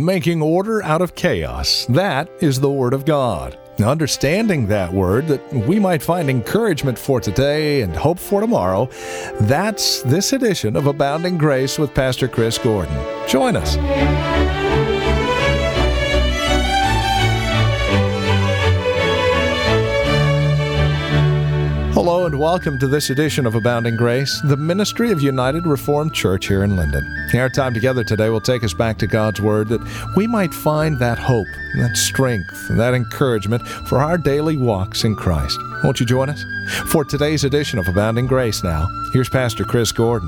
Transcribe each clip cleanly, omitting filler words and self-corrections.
making order out of chaos. That is the Word of God. Now, understanding that Word, that we might find encouragement for today and hope for tomorrow, that's this edition of Abounding Grace with Pastor Chris Gordon. Join us. Hello and welcome to this edition of Abounding Grace, the ministry of United Reformed Church here in Linden. Our time together today will take us back to God's Word that we might find that hope, that strength, and that encouragement for our daily walks in Christ. Won't you join us? For today's edition of Abounding Grace now, here's Pastor Chris Gordon.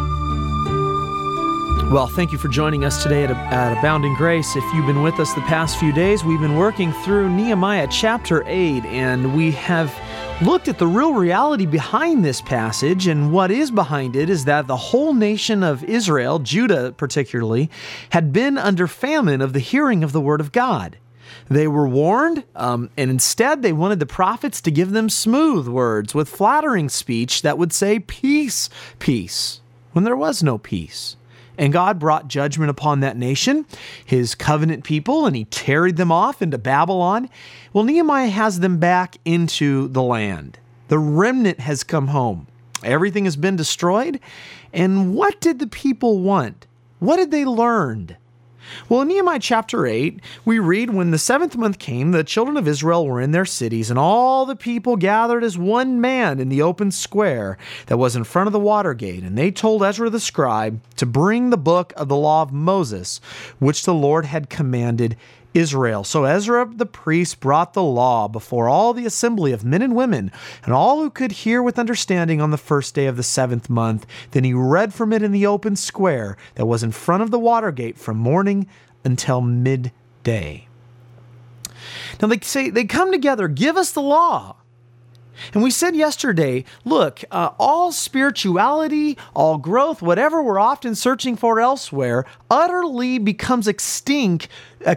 Well, thank you for joining us today at Abounding Grace. If you've been with us the past few days, we've been working through Nehemiah chapter 8, and we have looked at the real reality behind this passage, and what is behind it is that the whole nation of Israel, Judah particularly, had been under famine of the hearing of the Word of God. They were warned, and instead they wanted the prophets to give them smooth words with flattering speech that would say, "Peace, peace," when there was no peace. And God brought judgment upon that nation, his covenant people, and he carried them off into Babylon. Well, Nehemiah has them back into the land. The remnant has come home. Everything has been destroyed. And what did the people want? What did they learn? Well, in Nehemiah chapter 8, we read, "When the 7th month came, the children of Israel were in their cities, and all the people gathered as one man in the open square that was in front of the water gate. And they told Ezra the scribe to bring the book of the law of Moses, which the Lord had commanded Israel. So Ezra the priest brought the law before all the assembly of men and women, and all who could hear with understanding on the first day of the 7th month. Then he read from it in the open square that was in front of the water gate from morning until midday." Now they come together, give us the law. And we said yesterday, look, all spirituality, all growth, whatever we're often searching for elsewhere, utterly becomes extinct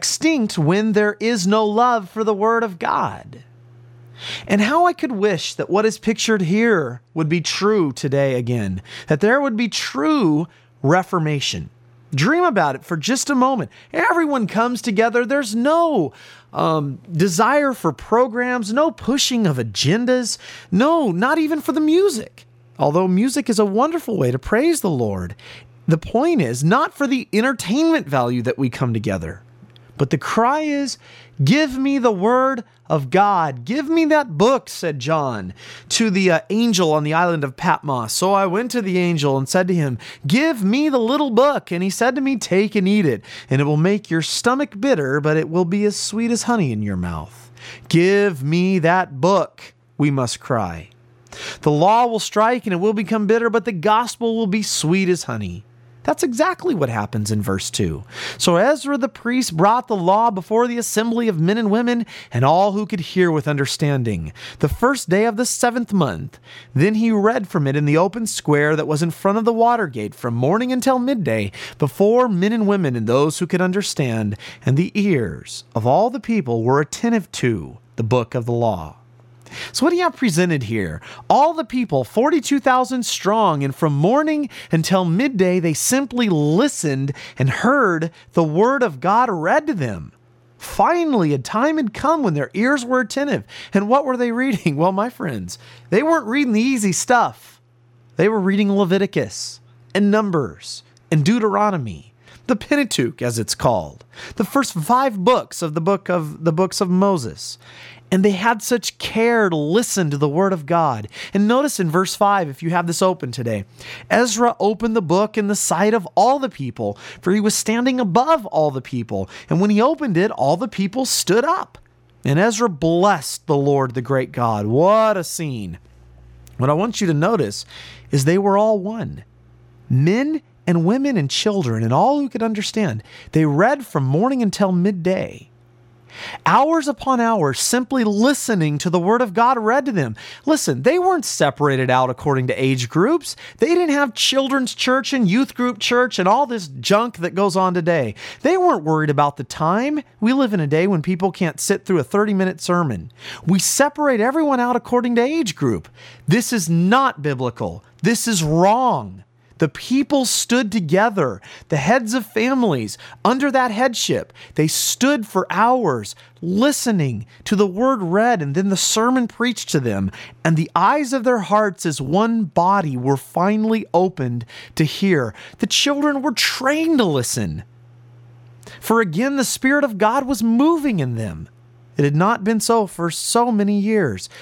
when there is no love for the Word of God. And how I could wish that what is pictured here would be true today again, that there would be true reformation. Dream about it for just a moment. Everyone comes together. There's no desire for programs, no pushing of agendas, no, not even for the music. Although music is a wonderful way to praise the Lord. The point is not for the entertainment value that we come together, but the cry is, "Give me the Word of God. Give me that book," said John to the angel on the island of Patmos. "So I went to the angel and said to him, 'Give me the little book.' And he said to me, 'Take and eat it, and it will make your stomach bitter, but it will be as sweet as honey in your mouth.' Give me that book," we must cry. "The law will strike and it will become bitter, but the gospel will be sweet as honey." That's exactly what happens in verse 2. "So Ezra the priest brought the law before the assembly of men and women, and all who could hear with understanding, the first day of the 7th month. Then he read from it in the open square that was in front of the water gate from morning until midday, before men and women and those who could understand, and the ears of all the people were attentive to the book of the law." So what do you have presented here? All the people, 42,000 strong, and from morning until midday, they simply listened and heard the Word of God read to them. Finally, a time had come when their ears were attentive. And what were they reading? Well, my friends, they weren't reading the easy stuff. They were reading Leviticus and Numbers and Deuteronomy, the Pentateuch, as it's called, the first 5 books of the books of Moses. And they had such care to listen to the Word of God. And notice in verse 5, if you have this open today, Ezra opened the book in the sight of all the people, for he was standing above all the people. And when he opened it, all the people stood up. And Ezra blessed the Lord, the great God. What a scene. What I want you to notice is they were all one. Men and women and children and all who could understand. They read from morning until midday. Hours upon hours, simply listening to the Word of God read to them. Listen, they weren't separated out according to age groups. They didn't have children's church and youth group church and all this junk that goes on today. They weren't worried about the time. We live in a day when people can't sit through a 30-minute sermon. We separate everyone out according to age group. This is not biblical. This is wrong. The people stood together, the heads of families, under that headship. They stood for hours, listening to the word read and then the sermon preached to them. And the eyes of their hearts as one body were finally opened to hear. The children were trained to listen. For again, the Spirit of God was moving in them. It had not been so for so many years.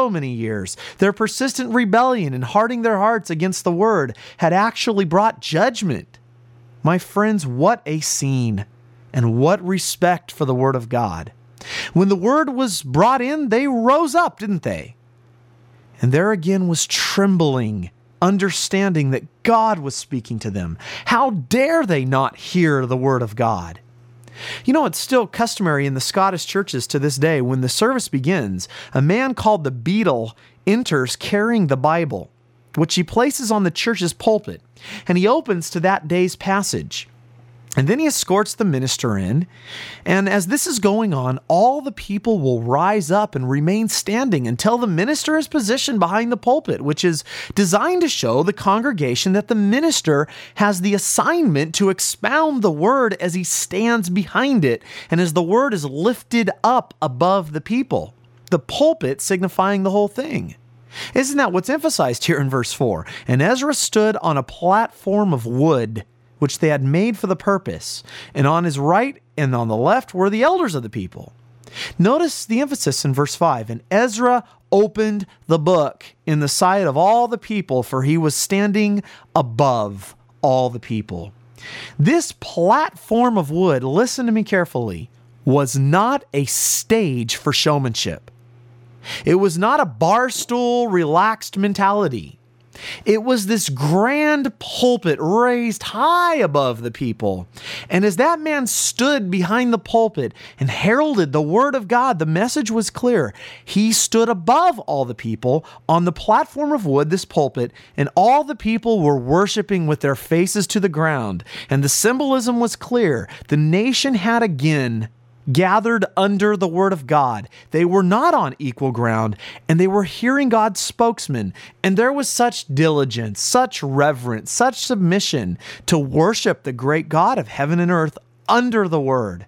Their persistent rebellion and hardening their hearts against the word had actually brought judgment. My friends, what a scene, and what respect for the word of God. When the word was brought in, they rose up, didn't they? And there again was trembling, understanding that God was speaking to them. How dare they not hear the word of God? You know, it's still customary in the Scottish churches to this day, when the service begins, a man called the beadle enters carrying the Bible, which he places on the church's pulpit, and he opens to that day's passage. And then he escorts the minister in, and as this is going on, all the people will rise up and remain standing until the minister is positioned behind the pulpit, which is designed to show the congregation that the minister has the assignment to expound the word as he stands behind it, and as the word is lifted up above the people, the pulpit signifying the whole thing. Isn't that what's emphasized here in verse 4? And Ezra stood on a platform of wood, which they had made for the purpose, and on his right and on the left were the elders of the people. Notice the emphasis in verse 5. And Ezra opened the book in the sight of all the people, for he was standing above all the people. This platform of wood, listen to me carefully, was not a stage for showmanship. It was not a bar stool, relaxed mentality. It was this grand pulpit raised high above the people. And as that man stood behind the pulpit and heralded the word of God, the message was clear. He stood above all the people on the platform of wood, this pulpit, and all the people were worshiping with their faces to the ground. And the symbolism was clear. The nation had again gathered under the word of God. They were not on equal ground, and they were hearing God's spokesman. And there was such diligence, such reverence, such submission to worship the great God of heaven and earth under the word.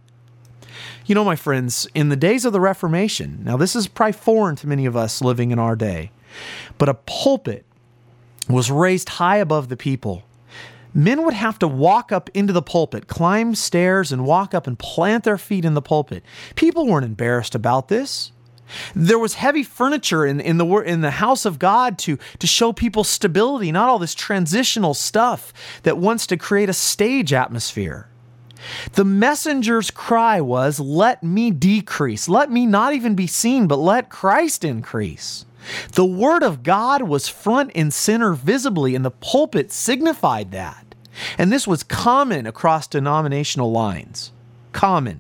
You know, my friends, in the days of the Reformation, now this is probably foreign to many of us living in our day, but a pulpit was raised high above the people. Men would have to walk up into the pulpit, climb stairs, and walk up and plant their feet in the pulpit. People weren't embarrassed about this. There was heavy furniture in the house of God to show people stability, not all this transitional stuff that wants to create a stage atmosphere. The messenger's cry was, "Let me decrease. Let me not even be seen, but let Christ increase." The word of God was front and center visibly, and the pulpit signified that. And this was common across denominational lines. Common.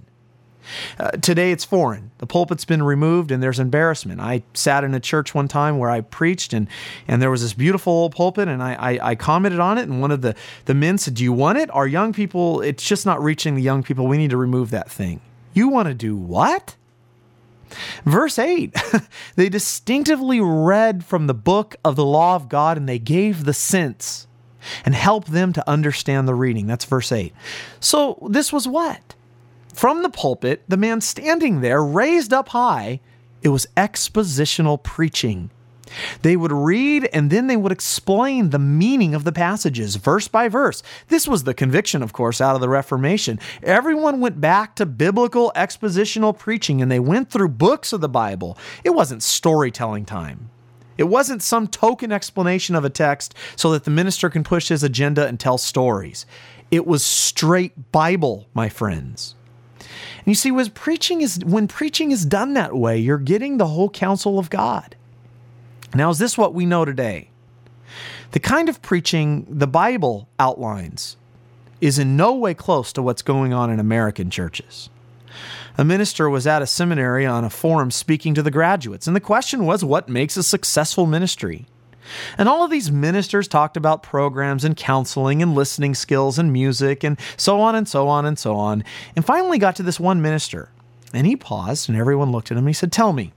Today it's foreign. The pulpit's been removed and there's embarrassment. I sat in a church one time where I preached and there was this beautiful old pulpit, and I commented on it, and one of the men said, "Do you want it? Our young people, it's just not reaching the young people. We need to remove that thing." You want to do what? Verse 8, they distinctively read from the book of the law of God, and they gave the sense and helped them to understand the reading. That's verse 8. So this was what? From the pulpit, the man standing there, raised up high, it was expositional preaching. They would read and then they would explain the meaning of the passages, verse by verse. This was the conviction, of course, out of the Reformation. Everyone went back to biblical expositional preaching, and they went through books of the Bible. It wasn't storytelling time. It wasn't some token explanation of a text so that the minister can push his agenda and tell stories. It was straight Bible, my friends. And you see, when preaching is done that way, you're getting the whole counsel of God. Now, is this what we know today? The kind of preaching the Bible outlines is in no way close to what's going on in American churches. A minister was at a seminary on a forum speaking to the graduates, and the question was, what makes a successful ministry? And all of these ministers talked about programs and counseling and listening skills and music and so on and so on and so on, and finally got to this one minister. And he paused, and everyone looked at him, and he said, "Tell me,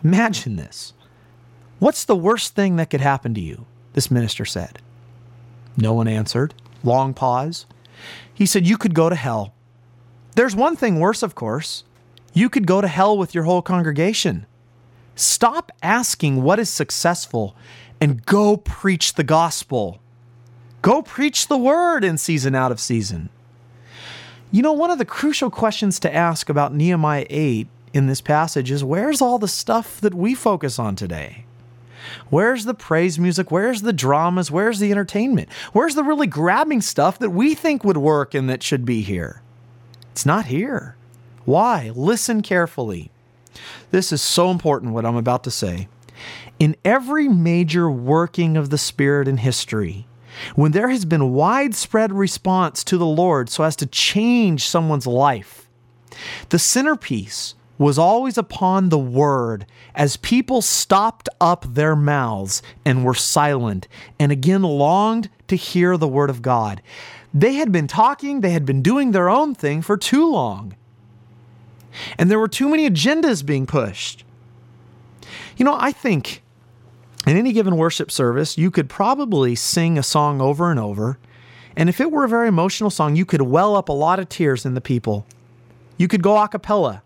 imagine this. What's the worst thing that could happen to you?" This minister said. No one answered. Long pause. He said, you could go to hell. There's one thing worse, of course. You could go to hell with your whole congregation. Stop asking what is successful and go preach the gospel. Go preach the word in season out of season. You know, one of the crucial questions to ask about Nehemiah 8 in this passage is, where's all the stuff that we focus on today? Where's the praise music? Where's the dramas? Where's the entertainment? Where's the really grabbing stuff that we think would work and that should be here? It's not here. Why? Listen carefully. This is so important, what I'm about to say. In every major working of the Spirit in history, when there has been widespread response to the Lord so as to change someone's life, the centerpiece was always upon the Word, as people stopped up their mouths and were silent, and again longed to hear the Word of God. They had been talking, they had been doing their own thing for too long. And there were too many agendas being pushed. You know, I think in any given worship service, you could probably sing a song over and over. And if it were a very emotional song, you could well up a lot of tears in the people. You could go a cappella.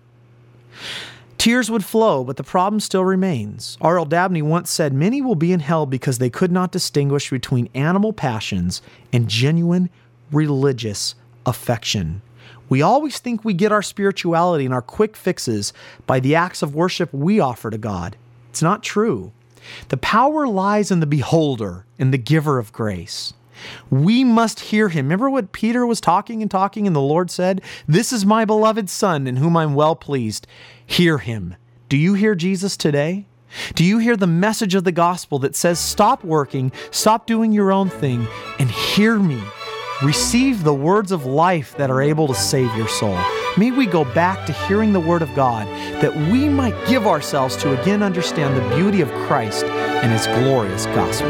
Tears would flow, but the problem still remains. R.L. Dabney once said, many will be in hell because they could not distinguish between animal passions and genuine religious affection. We always think we get our spirituality and our quick fixes by the acts of worship we offer to God. It's not true. The power lies in the beholder, in the giver of grace. We must hear him. Remember what Peter was talking, and the Lord said, this is my beloved Son in whom I'm well pleased. Hear him. Do you hear Jesus today? Do you hear the message of the gospel that says, stop working, stop doing your own thing, and hear me? Receive the words of life that are able to save your soul. May we go back to hearing the word of God, that we might give ourselves to again understand the beauty of Christ and his glorious gospel.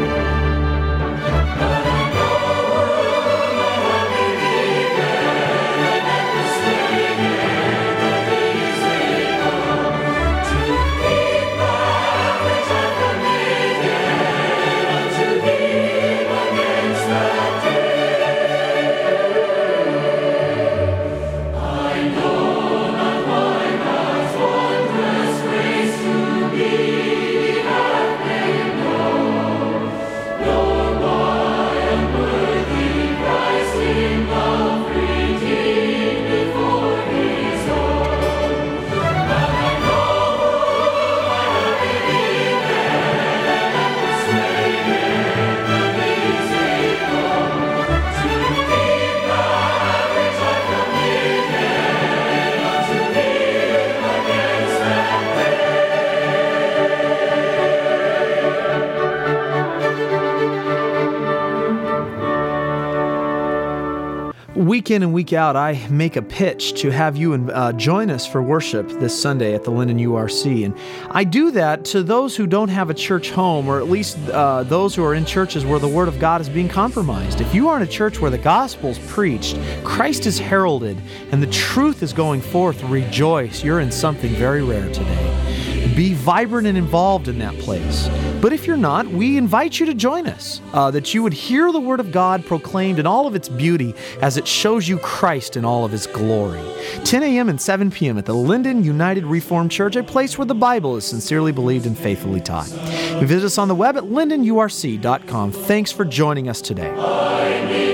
Week in and week out, I make a pitch to have you join us for worship this Sunday at the Linden URC. And I do that to those who don't have a church home, or at least those who are in churches where the Word of God is being compromised. If you are in a church where the gospel's preached, Christ is heralded, and the truth is going forth, rejoice. You're in something very rare today. Be vibrant and involved in that place. But if you're not, we invite you to join us, that you would hear the Word of God proclaimed in all of its beauty as it shows you Christ in all of his glory. 10 a.m. and 7 p.m. at the Linden United Reformed Church, a place where the Bible is sincerely believed and faithfully taught. You visit us on the web at lindenurc.com. Thanks for joining us today.